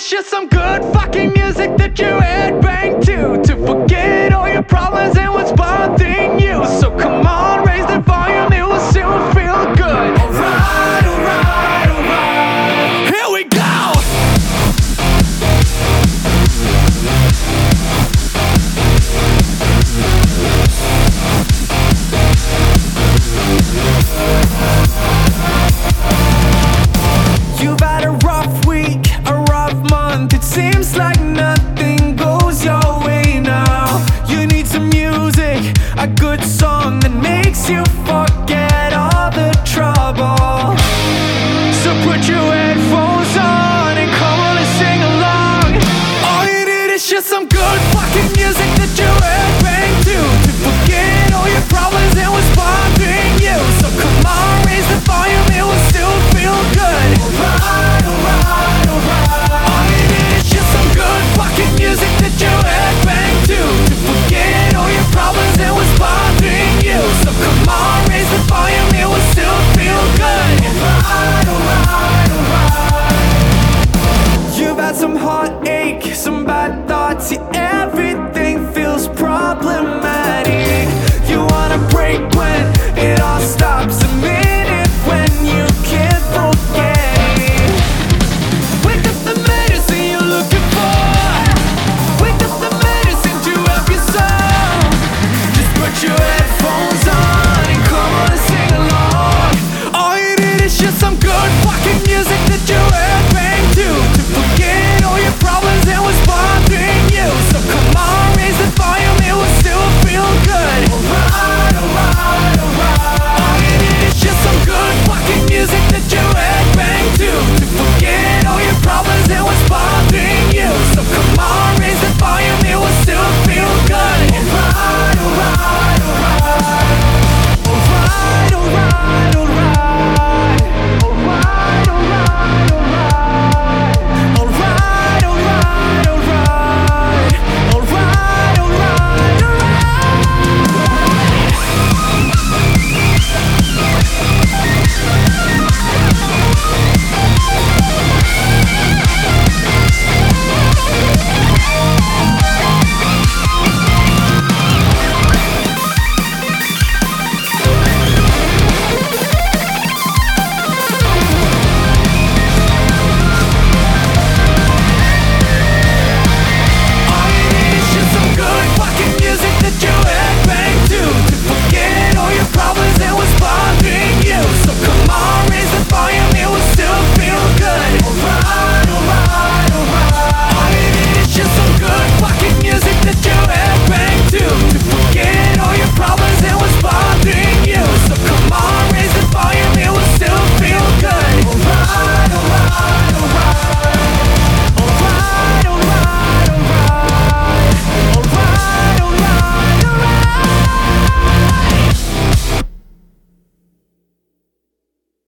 it's just some good fucking music that you headbang to forget all your problems and what's bothering you. So come on, raise the volume, it will soon feel good. Alright, alright, alright, here we go. You've had a rough week, a rough month. It seems like nothing goes your way now. You need some music, a good song that makes you forget all the trouble. So put your headphones on and come on and sing along. All you need is just some good fucking music that you headbang to forget all your problems and what's bothering you. So come on, raise the volume, it will still feel good. Alright, alright, alright. All you need is just some good fucking music that you headbang to forget all your problems and what's bothering you. So come on, raise the volume, it will still feel good. Alright, alright, alright. You've had some hard